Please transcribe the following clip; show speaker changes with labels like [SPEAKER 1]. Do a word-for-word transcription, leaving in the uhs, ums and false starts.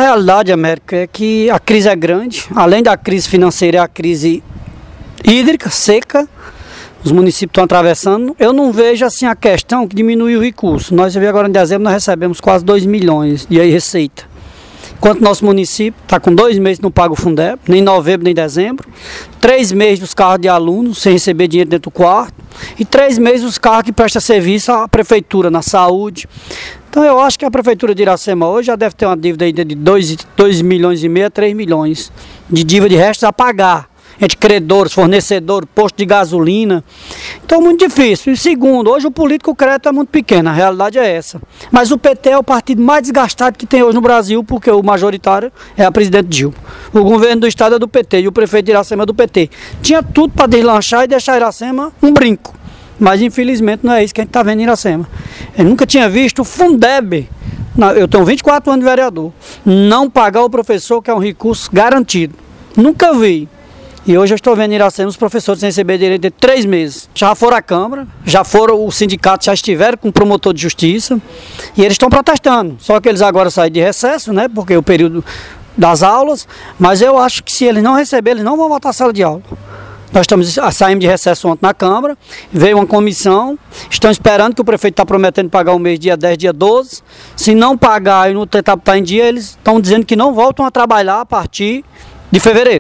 [SPEAKER 1] realidade, América, é que a crise é grande, além da crise financeira, é a crise hídrica, seca, os municípios estão atravessando. Eu não vejo assim a questão que diminui o recurso. Nós agora em dezembro nós recebemos quase dois milhões de receita. Enquanto nosso município está com dois meses não paga o Fundeb, nem novembro nem dezembro, três meses dos carros de alunos sem receber dinheiro dentro do quarto, e três meses os carros que prestam serviço à prefeitura, na saúde. Então eu acho que a prefeitura de Iracema hoje já deve ter uma dívida ainda de dois milhões e meio a três milhões de dívida de restos a pagar, entre credores, fornecedores, posto de gasolina. Então é muito difícil. E segundo, hoje o político, o crédito é muito pequeno, a realidade é essa. Mas o P T é o partido mais desgastado que tem hoje no Brasil, porque o majoritário é a presidente Dilma. O governo do estado é do P T e o prefeito de Iracema é do P T. Tinha tudo para deslanchar e deixar Iracema um brinco. Mas infelizmente não é isso que a gente está vendo em Iracema. Eu nunca tinha visto o Fundeb, eu tenho vinte e quatro anos de vereador, não pagar o professor, que é um recurso garantido. Nunca vi. E hoje eu estou vendo em Iracema os professores sem receber direito de três meses. Já foram à Câmara, já foram, os sindicatos já estiveram com o promotor de justiça e eles estão protestando. Só que eles agora saem de recesso, né? Porque é o período das aulas, mas eu acho que se eles não receberem, eles não vão voltar à sala de aula. Nós estamos, saímos de recesso ontem na Câmara, veio uma comissão, estão esperando, que o prefeito está prometendo pagar o mês dia dez, dia doze. Se não pagar e não tentar botar em dia, eles estão dizendo que não voltam a trabalhar a partir de fevereiro.